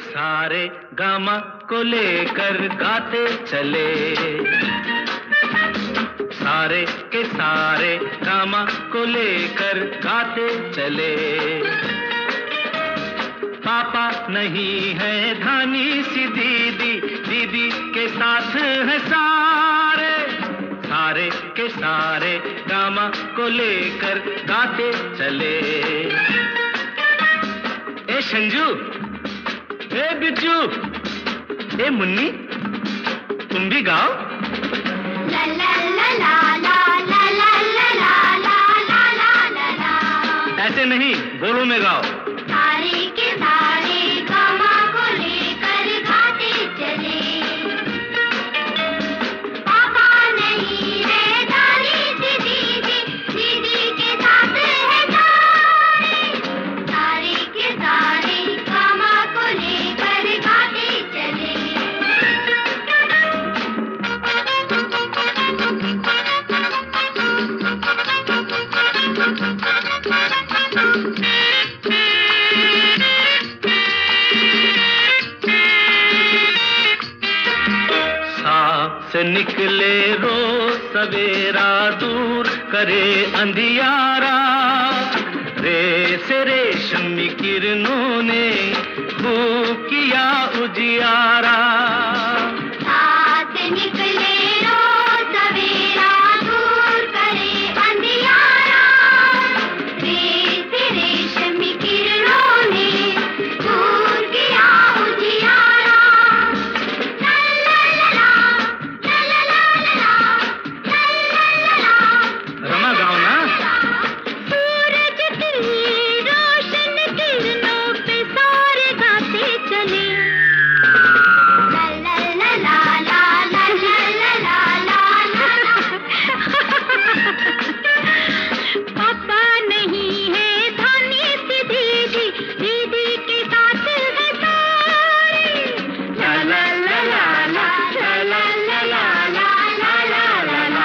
सारे गामा को लेकर गाते चले, सारे के सारे गामा को लेकर गाते चले। पापा नहीं है धानी सी दीदी, दीदी के साथ है सारे, सारे के सारे गामा को लेकर गाते चले। ए संजू, ए बिज्जू, ए मुन्नी, तुम भी गाओ। ला ला ला ला ला ला ला ला ला ला ला ला। ऐसे नहीं, बोलो में गाओ। सारे के सारे गामा को लेकर गाते चले, पापा नहीं है दानी सी दीदी, दीदी के साथ है सारे, सारे के सारे गामा को लेकर गाते चले। से निकले रोज सवेरा, दूर करे अंधियारा, रे से रेशमी किरणों ने खूब किया उजियारा। साथ निकले रोज सवेरा, दूर करे अंधियारा, रे से रेशमी किरणों ने खूब किया उजियारा। रमा गाओ ना। सूरज की रोशन किरणों पे सारे गाते चले, ला ला ला ला ला ला ला ला ला। पापा नहीं है धानी सी दीदी, दीदी के साथ है सारे, ला ला ला ला ला ला ला ला ला ला ला ला।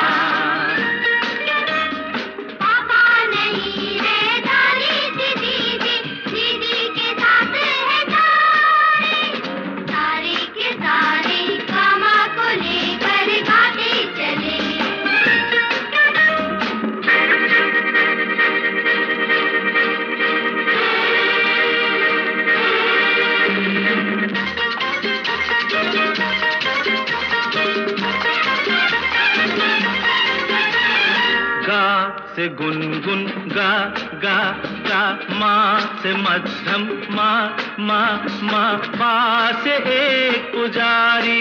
पापा नहीं है दानी सी दीदी, दीदी के साथ है सारे, सारे के सारे गामा को लेकर गाते चले। गा से गुनगुन गा गा गा, माँ से मध्यम माँ माँ माँ, पा से एक पुजारी।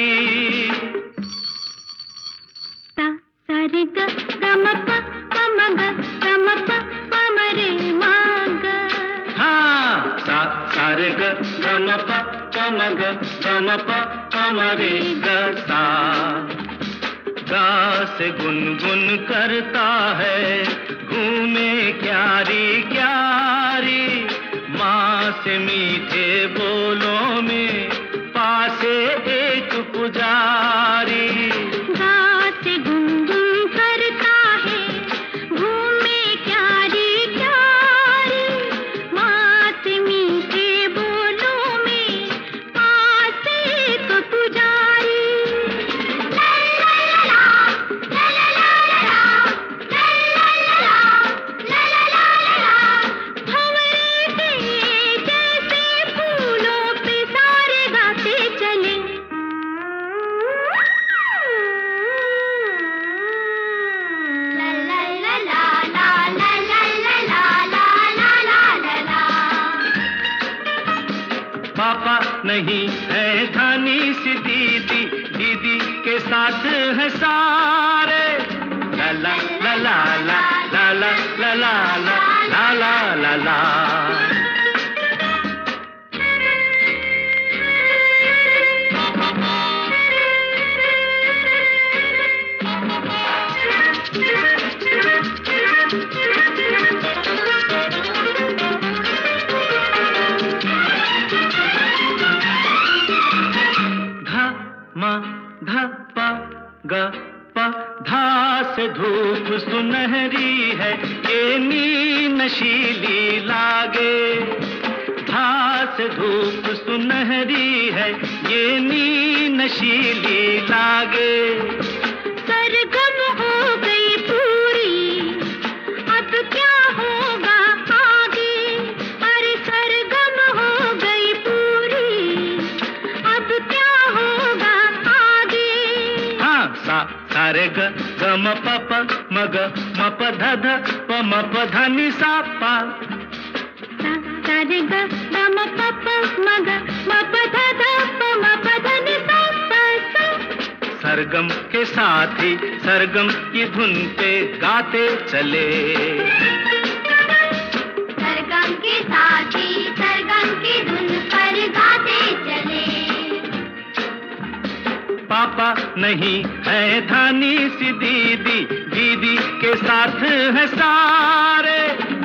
सा सा रे ग ग म प प म ग ग म प प म रे म ग। हाँ, सा सा रे ग ग म प प म ग ग म प प म रे ग सा। गा से गुनगुन करता है घूमे क्यारी क्यारी, माँ से मीठे बोलों में पासे एक पुजारी। गा से गुनगुन करता है घूमे क्यारी क्यारी, माँ से मीठे बोलों में पास एक पुजारी। पापा नहीं है धानी सी दीदी, दीदी के साथ है सारे, ला ला ला ला ला ला ला ला ला ला ला ला। मा धा पा गा पा, धा से धूप सुनहरी है, ये नीम नशीली लागे, धा से धूप सुनहरी है, ये नींद नशीली लागे। सरगम हो गई पूरी, अब क्या होगा आगे? अरे सरगम हो गई पूरी, अब क्या होगा आगे? हाँ, सा रे ग म प प म ग म प ध ध प म प ध नि सा पा। सा रे ग म प प म ग म प ध ध प म प ध नि सा पा सा। सरगम के साथ ही सरगम की धुन पे गाते चले। सरगम के साथ ही सरगम की धुन पर गाते चले। पापा नहीं है धानी सी दीदी, दीदी के साथ है सारे।